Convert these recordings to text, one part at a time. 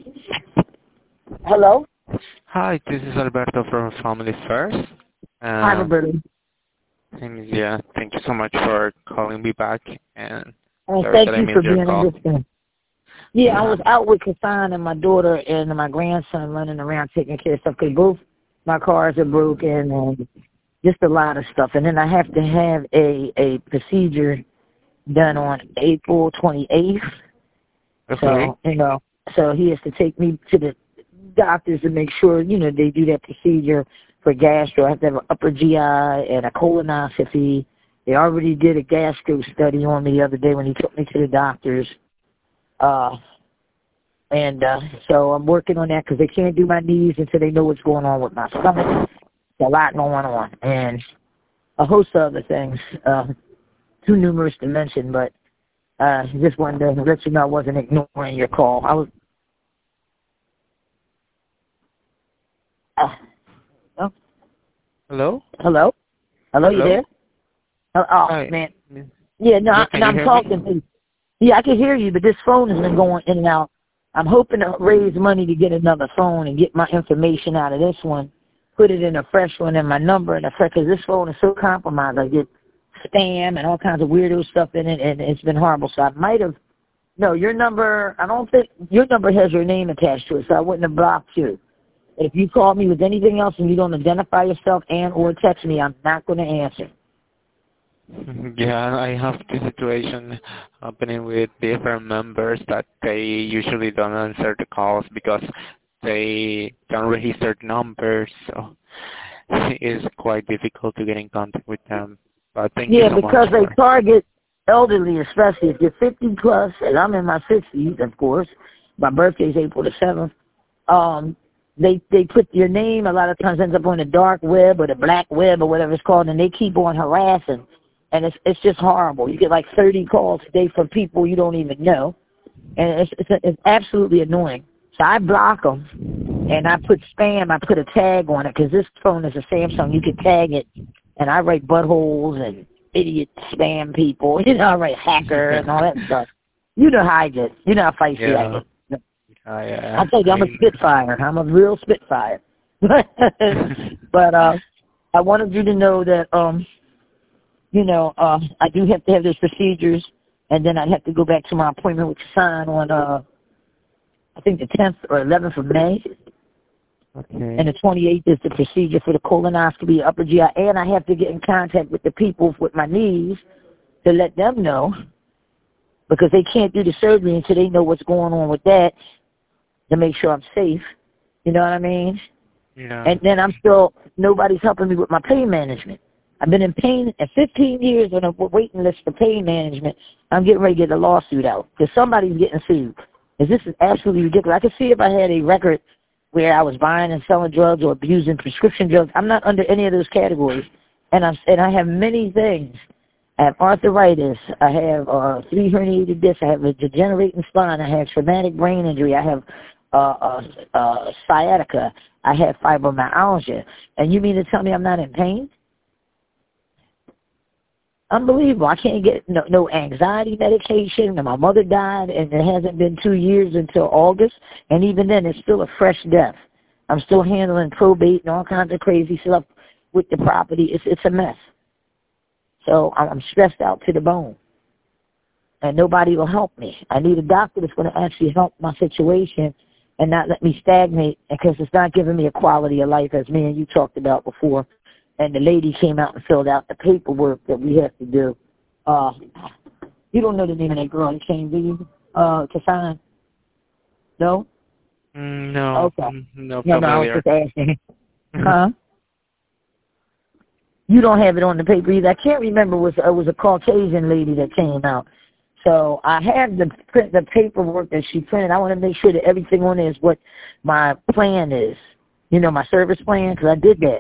Hello? Hi, this is Alberto from Family First. Hi, Roberto. And yeah, thank you so much for calling me back. And sorry Thank that I you for missed your being a call. good friend. Yeah, I was out with Kassan and my daughter and my grandson running around taking care of stuff because both my cars are broken and just a lot of stuff. And then I have to have a procedure done on April 28th. Okay. So, so he has to take me to the doctors to make sure, they do that procedure for gastro. I have to have an upper GI and a colonoscopy. They already did a gastro study on me the other day when he took me to the doctors. So I'm working on that because they can't do my knees until they know what's going on with my stomach. There's a lot going on. And a host of other things, too numerous to mention, but just wanted to let you know I wasn't ignoring your call. I was... oh. Hello? Hello? Hello, you Hello? there? Oh, Hi. man. Yeah, no, Yeah, can you I'm hear talking me? to you. Yeah, I can hear you, but this phone has been going in and out. I'm hoping to raise money to get another phone and get my information out of this one, put it in a fresh one and my number in a fresh, because this phone is so compromised. I get spam and all kinds of weirdo stuff in it, and it's been horrible. So I might have, no, your number, I don't think, your number has your name attached to it, so I wouldn't have blocked you. If you call me with anything else and you don't identify yourself and or text me, I'm not going to answer. Yeah, I have this situation happening with different members that they usually don't answer the calls because they don't register the numbers, so it's quite difficult to get in contact with them. But thank you Yeah, so much because they for... target elderly, especially if you're 50 plus, and I'm in my 60s, of course. My birthday's April the 7th. They put your name a lot of times ends up on the dark web or the black web or whatever it's called, and they keep on harassing, and it's just horrible. You get like 30 calls a day from people you don't even know, and it's absolutely annoying. So I block them, and I put spam. I put a tag on it because this phone is a Samsung. You can tag it, and I write buttholes and idiot spam people. I write hacker and all that stuff. You know how I get. You know how feisty I Yeah. get. I I, tell you, I'm a Spitfire. I'm a real Spitfire. But I wanted you to know that, I do have to have those procedures, and then I'd have to go back to my appointment with Hassan on, I think the 10th or 11th of May. Okay. And the 28th is the procedure for the colonoscopy, upper GI, and I have to get in contact with the people with my knees to let them know, because they can't do the surgery until they know what's going on with that, to make sure I'm safe. You know what I mean? Yeah. And then nobody's helping me with my pain management. I've been in pain at 15 years on a waiting list for pain management. I'm getting ready to get a lawsuit out because somebody's getting sued. Because this is absolutely ridiculous. I could see if I had a record where I was buying and selling drugs or abusing prescription drugs. I'm not under any of those categories. And I have many things. I have arthritis. I have 3 herniated discs. I have a degenerating spine. I have traumatic brain injury. I have sciatica. I have fibromyalgia. And you mean to tell me I'm not in pain? Unbelievable. I can't get no anxiety medication. And my mother died, and it hasn't been 2 years until August. And even then, it's still a fresh death. I'm still handling probate and all kinds of crazy stuff with the property. It's a mess. So I'm stressed out to the bone. And nobody will help me. I need a doctor that's going to actually help my situation and not let me stagnate, because it's not giving me a quality of life, as me and you talked about before. And the lady came out and filled out the paperwork that we have to do. You don't know the name of that girl that came, do you? To sign? No? No. Okay. No No, I was familiar. just asking. Huh? You don't have it on the paper either. I can't remember. It was a Caucasian lady that came out. So I have the paperwork that she printed. I want to make sure that everything on there is what my plan is. My service plan, because I did that.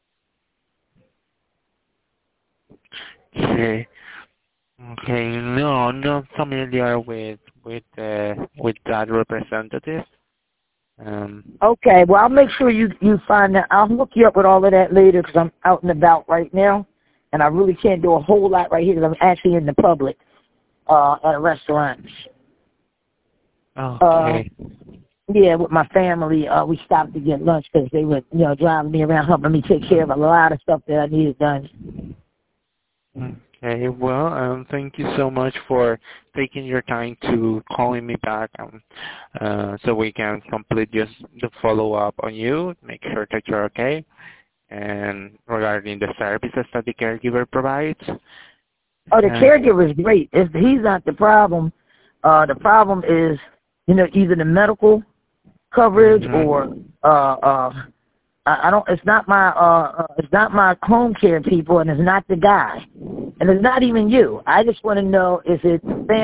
Okay. Okay. No, not familiar with that representative. Okay, well, I'll make sure you find that. I'll hook you up with all of that later, because I'm out and about right now, and I really can't do a whole lot right here because I'm actually in the public at a restaurant. Okay. Yeah, with my family, we stopped to get lunch because they were, driving me around helping me take care of a lot of stuff that I needed done. Okay, well, thank you so much for taking your time to calling me back, so we can complete just the follow-up on you, make sure that you're okay, and regarding the services that the caregiver provides. Oh, the caregiver is great. He's not the problem. The problem is, either the medical coverage or I don't. It's not my home care people, and it's not the guy, and it's not even you. I just want to know: is it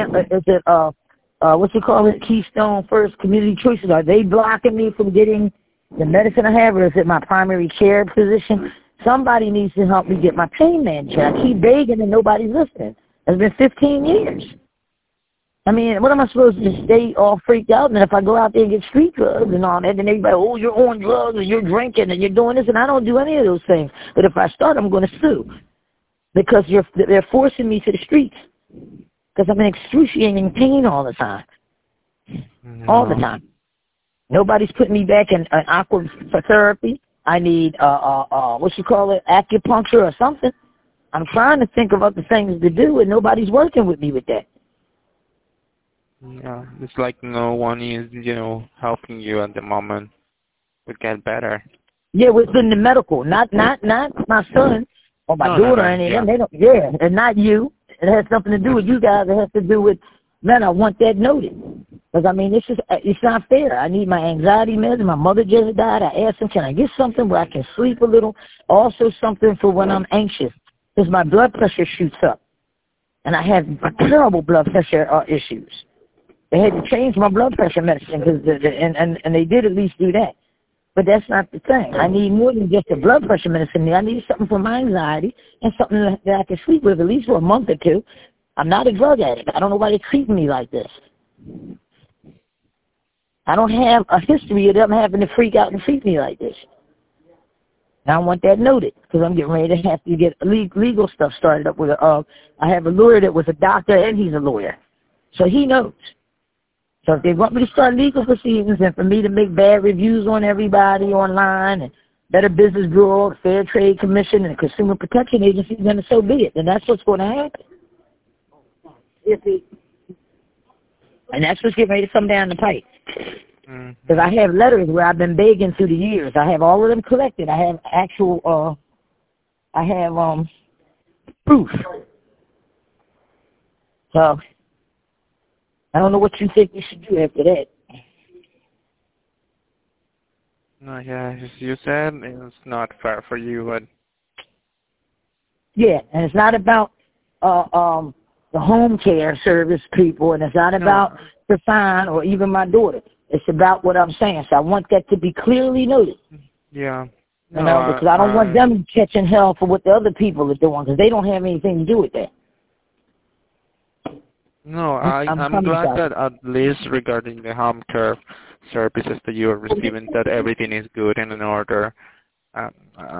what you call it, Keystone First Community Choices? Are they blocking me from getting the medicine I have, or is it my primary care physician? Somebody needs to help me get my pain management. I keep begging, and nobody's listening. It's been 15 years. I mean, what am I supposed to just stay all freaked out? And if I go out there and get street drugs and all that, then everybody, oh, you're on drugs and you're drinking and you're doing this, and I don't do any of those things. But if I start, I'm going to sue because they're forcing me to the streets because I'm in excruciating pain all the time. All the time. Nobody's putting me back in aqua for therapy. I need, acupuncture or something. I'm trying to think of other things to do, and nobody's working with me with that. Yeah, it's like no one is, helping you at the moment to get better. Yeah, within the medical, not my son or my daughter or any of them. They don't. Yeah, and not you. It has nothing to do with you guys. It has to do with, man, I want that noted. Because, I mean, it's not fair. I need my anxiety meds. My mother just died. I asked him, can I get something where I can sleep a little? Also something for when I'm anxious. Because my blood pressure shoots up. And I have terrible blood pressure issues. They had to change my blood pressure medicine, and they did at least do that. But that's not the thing. I need more than just a blood pressure medicine. I need something for my anxiety and something that I can sleep with at least for a month or two. I'm not a drug addict. I don't know why they're treating me like this. I don't have a history of them having to freak out and treat me like this. And I want that noted because I'm getting ready to have to get legal stuff started up with I have a lawyer that was a doctor and he's a lawyer. So he knows. So if they want me to start legal proceedings and for me to make bad reviews on everybody online and Better Business Bureau, the Fair Trade Commission, and the Consumer Protection Agency, then so be it. Then that's what's going to happen. And that's what's getting ready to come down the pipe. Because I have letters where I've been begging through the years. I have all of them collected. I have actual, proof. So I don't know what you think we should do after that. No, yeah, as you said, it's not fair for you, but... Yeah, and it's not about the home care service people, and it's not about the sign or even my daughter. It's about what I'm saying. So I want that to be clearly noted. Yeah. No, because I don't want them catching hell for what the other people are doing, because they don't have anything to do with that. No, I'm glad that at least regarding the home care services that you are receiving, that everything is good and in order. I'm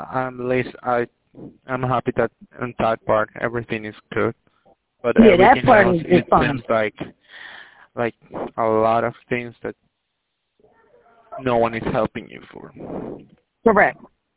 happy that in that part everything is good. But yeah, everything that part else, is it fine. seems like a lot of things that no one is helping you for. Correct.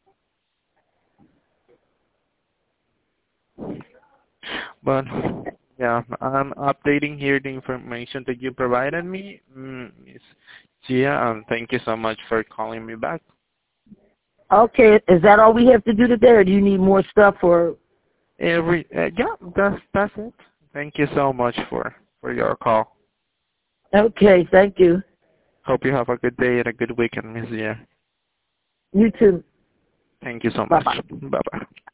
But yeah, I'm updating here the information that you provided me, Miss Gia. Thank you so much for calling me back. Okay, is that all we have to do today, or do you need more stuff? Or yeah, that's it. Thank you so much for your call. Okay, thank you. Hope you have a good day and a good weekend, Miss Gia. You too. Thank you so much. Bye-bye. Bye-bye.